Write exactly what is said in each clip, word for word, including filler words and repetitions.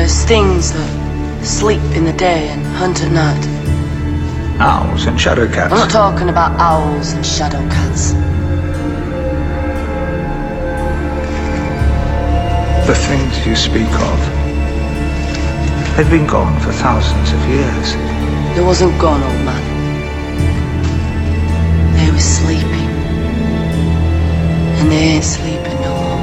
There's things that sleep in the day and hunt at night. Owls and shadow cats. I'm not talking about owls and shadow cats. The things you speak of, they've been gone for thousands of years. They wasn't gone, old man. They were sleeping. And they ain't sleeping no more.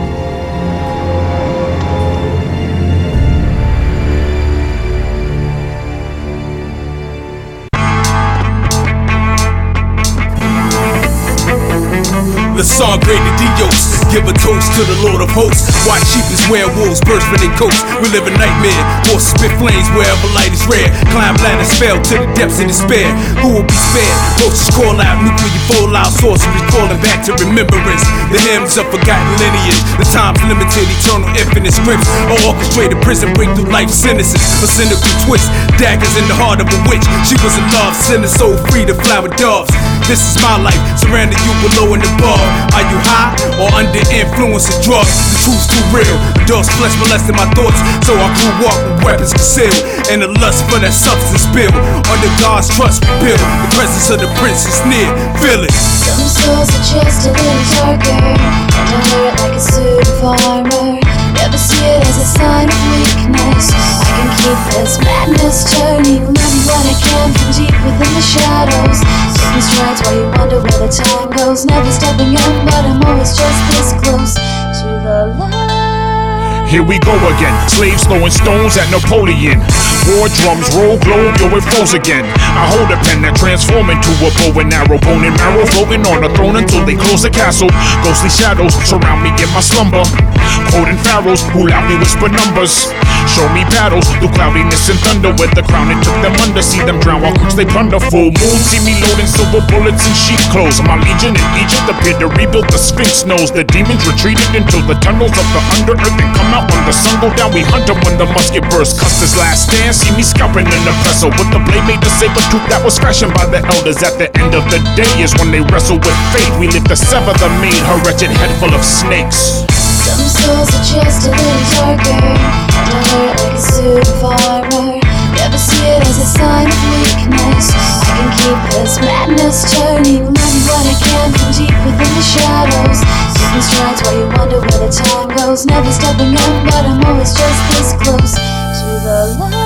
The song graded Dios, give a toast to the Lord of Hosts. Watch sheep as werewolves burst from their coats. We live a nightmare, horses spit flames wherever light is rare. Climb ladders fell to the depths of despair. Who will be spared? Roaches call out, nuclear fallout, sorcery calling back to remembrance. The hymns of forgotten lineage, the time's limited, eternal infinite scripts. A orchestrated prison break through life sentences. A cynical twist, daggers in the heart of a witch. She was a love sinner, so free to fly with doves. This is my life, surrounding you below and above. Are you high or under influence of drugs? The truth's too real. Adults flesh molesting my thoughts, so I grew up with weapons concealed, and the lust for that substance built. Under God's trust we build. The presence of the prince is near. Feel it. Some souls are just a little darker, and I wear it like a suit of armor. Never see it as a sign of weakness. I can keep this madness turning, learning what I can from deep within the shadows. Taking strides while you wonder where the time goes. Never stepping in, but I'm always just this close to the light. Here we go again, slaves throwing stones at Napoleon. War drums roll, globe, yo, it froze again. I hold a pen that transform into a bow and arrow. Bone and marrow floating on a throne until they close the castle. Ghostly shadows surround me in my slumber. Quoting pharaohs who loudly whisper numbers. Show me battles through cloudiness and thunder. Where the crown it took them under, see them drown while crooks they plunder. Full moon, see me loading silver bullets and sheep clothes. My legion in Egypt appeared to rebuild the Sphinx knows. The demons retreated into the tunnels of the under earth and come out when the sun go down. We hunt them when the musket bursts. Custer's last stand, see me scalping in the pestle with the blade made the saber tooth that was fashioned by the elders. At the end of the day is when they wrestle with fate. We live to sever the maid, her wretched head full of snakes. Some souls are just a little darker, and I wear it like a suit of armor. Never see it as a sign of weakness. I can keep this madness turning, learning what I can from deep within the shadows. Taking strides while you wonder where the time goes. Never stepping in, but I'm always just this close to the light.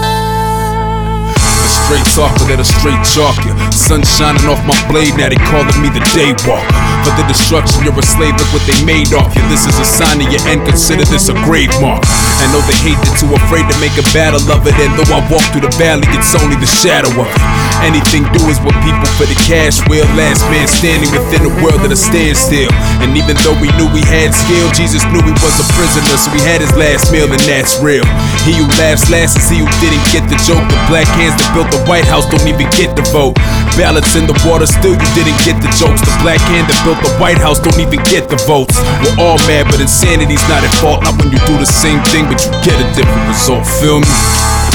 A straight talker that'll straight chalk you. Sun shining off my blade, now they calling me the daywalker. For the destruction, you're a slave, look what they made off you. This is a sign of your end, consider this a grave mark. I know they hate it, too afraid to make a battle of it. And though I walk through the valley, it's only the shadow of it. Anything do is what people for the cash will. Last man standing within a world at a standstill. And even though we knew we had skill, Jesus knew he was a prisoner, so he had his last meal, and that's real. He who laughs last is he who didn't get the joke. The black hands that built the White House don't even get the vote. Ballots in the water, still you didn't get the jokes. The black hand that built the White House don't even get the votes. We're all mad, but insanity's not at fault. Not when you do the same thing, but you get a different result. Feel me?